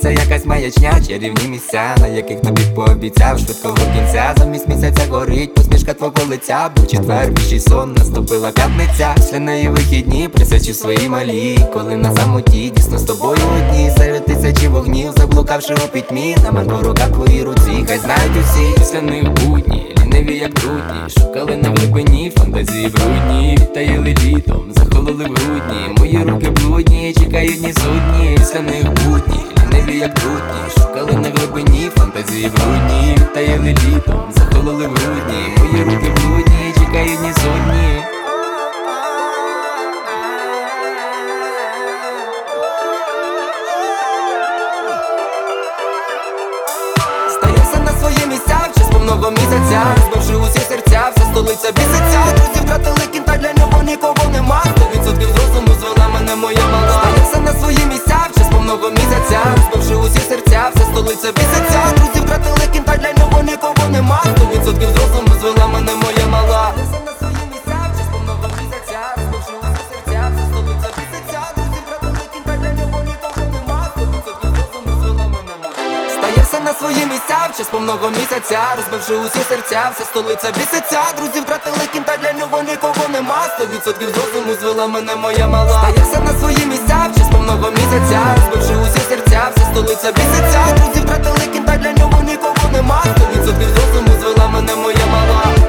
це якась маячня, чарівні місця, на яких тобі пообіцяв швидкого кінця. Замість місяця горить посмішка твого лиця. Був четвер, віщий сон, наступила п'ятниця. Після неї вихідні, присячив свої малі. Коли на самоті, дійсно з тобою одні, серед тисячі вогнів, заблукавши у пітьмі. На мене по руках твої руці, хай знають усі. Після них будні, ліниві як брудні, шукали на глибині, фантазії брудні. Відтаїли літом, захололи в грудні. Мої руки блудні, чекають ні судні. Після них будні, ліниві як брудні, шукали на глибині, фантазії брудні. Відтаїли літом, захололи в грудні. Мої руки блудні, чекають ні судні. Стаєшся на свої місця в час повного місяця, розбивши усі серця, вся столиця біситься. Друзі втратили кінта, для нього нікого нема. 100% з розуму звела мене моя мала. Стаєшся на свої місця в час повного місяця, розбивши усі серця, вся столиця біситься. Друзі втратили кінта, для нього нікого нема. 100% з розуму звела мене моя мала. Стаєшся на свої місця в час повного місяця, розбивши усі серця, вся столиця біситься. Друзі втратили кінта, для нього нікого нема. 100% з розуму звела мене моя мала. Стаєшся на свої місця в час повного місяця, розбивши усі серця, вся столиця біситься. Друзі втратили кінта, для нього нікого нема. 100% з розуму звела мене моя мала. Стаєшся на свої місця в час повного місяця, розбивши усі серця, вся столиця біситься. Друзі втратили кінта, для нього нікого нема. 100% з розуму звела мене моя мала.